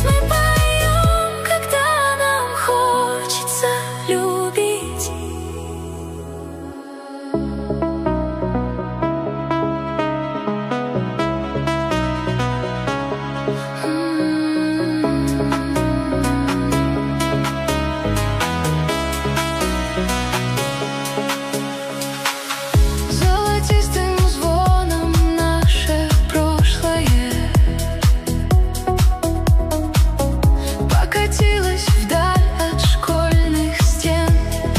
Ведь мы поем, когда нам хочется любить. Золотистым звоном наше прошлое покатилось вдаль от школьных стен,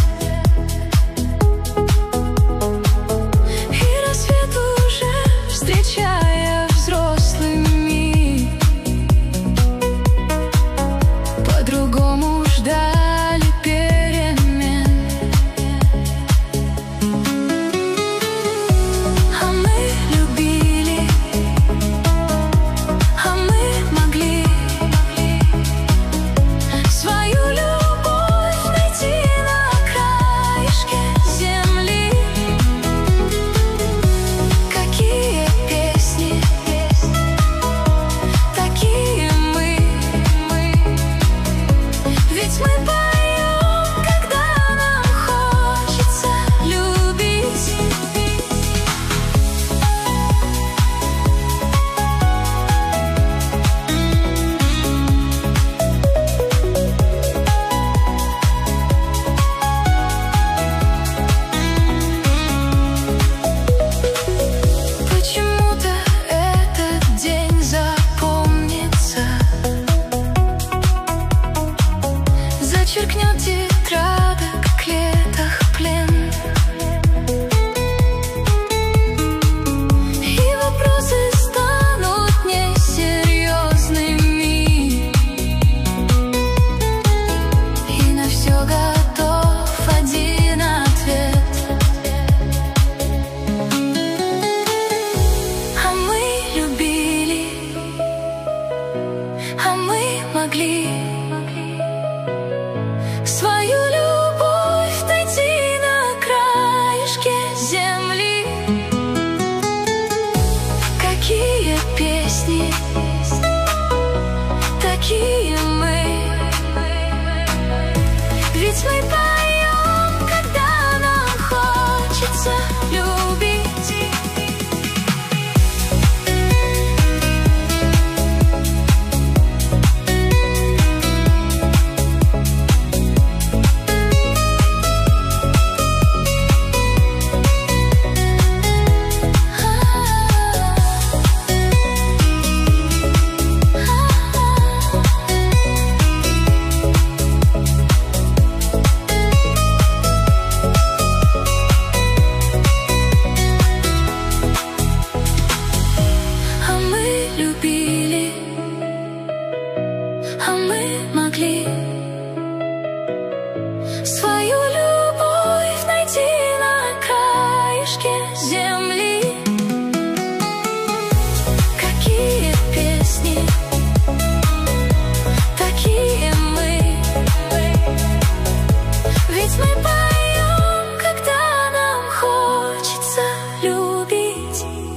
и рассвет уже, встречая взрослыми, по-другому ждали перемен. А мы любили, а мы могли свою любовь найти на краешке земли. Какие песни, такие мы. Ведь мы поем, когда нам хочется любить. Почему-то этот день запомнится, зачеркнет тетрадок в клетах плен, и вопросы станут несерьезными, и на все готов один ответ. А мы любили, а мы могли свою любовь найти на краешке земли. Какие песни, такие мы. Ведь мы поем, когда нам хочется любить. А мы любили, а мы могли свою любовь найти на краешке земли. Какие песни, такие мы. Ведь мы поем, когда нам хочется любить.